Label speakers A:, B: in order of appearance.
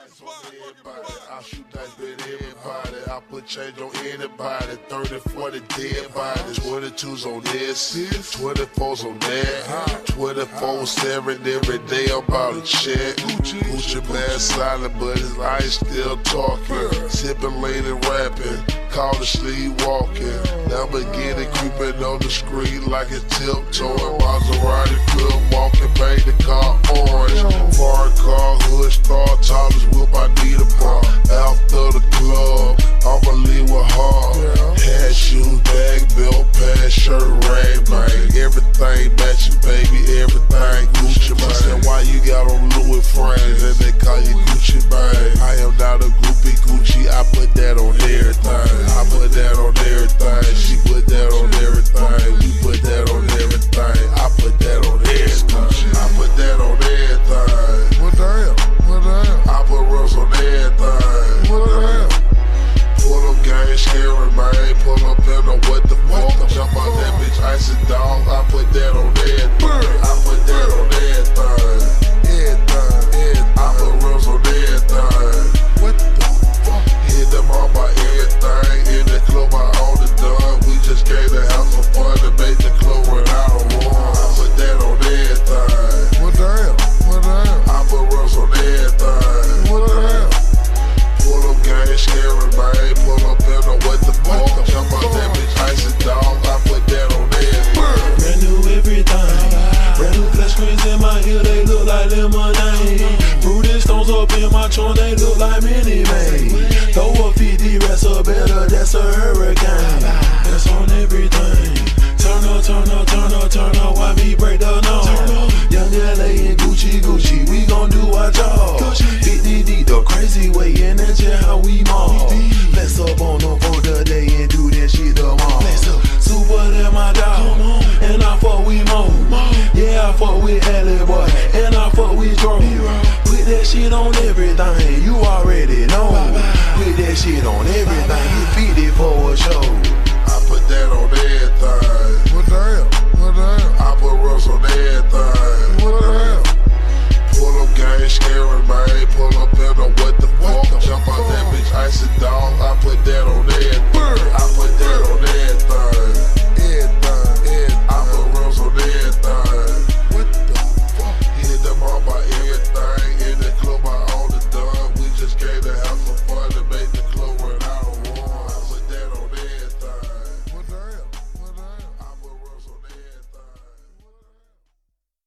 A: I shoot that with everybody. I put change on anybody. 30, 40 dead bodies. 22s on this, 24s on that. 24/7 every day about a check. Gucci man silent, but his eyes still talking. Sipping, lady rapping, call the sleepwalking. Lamborghini creeping on the screen like it's tiptoeing. Maserati club walking, paint the car orange. Foreign car, hood star, tallest whip, I need a bar. After the club, I'ma leave with hard. Hat, shoes, bag, belt, pants, shirt, rag, bang. Everything matching, baby, everything Gucci, man. Said why you got on Louis frames and they call you Gucci, man. I am not a groupie Gucci, I put that on everything. I put that on everything, she put that on everything. We put that on everything, I put that on everything. I put that on everything.
B: What the hell? What the hell?
A: I put runs on everything.
B: What the hell?
A: Pull up gang, scary man. Pull up in a what the fuck. Jump out that bitch, icy dog. I put that on everything. I put that on everything. Everything. I put runs on everything.
B: What the fuck?
A: Hit them all by everything. In the club, I own the done. We just came to have some fun and make the club run out of one. I put that on everything.
B: What the hell? What the hell?
A: I put runs on everything.
B: What the hell?
A: Pull up gang, scary man. Pull up in a what the fuck. Jump out that bitch, icy dog. I put that on everything.
C: Brand new everything. Brand new flash screens in my ear, they look like lemonade. Fruity stones up in my trunk, they look like Minnie Mae. Throw a 50 rest up better, that's a hurricane. That's on everything. Turn up, turn up, turn up, turn up, why me break the norm? Young LA and Gucci, Gucci, we gon' do our job. Hit the crazy way, and that's just how we mob. Let's up on them for the day and do that shit tomorrow. Super than my dog, and I fuck with Mo. Yeah, I fuck with Alley Boy, and I fuck with Dro. Put that shit on everything, you already know. Put that shit on everything, get 50 for a show.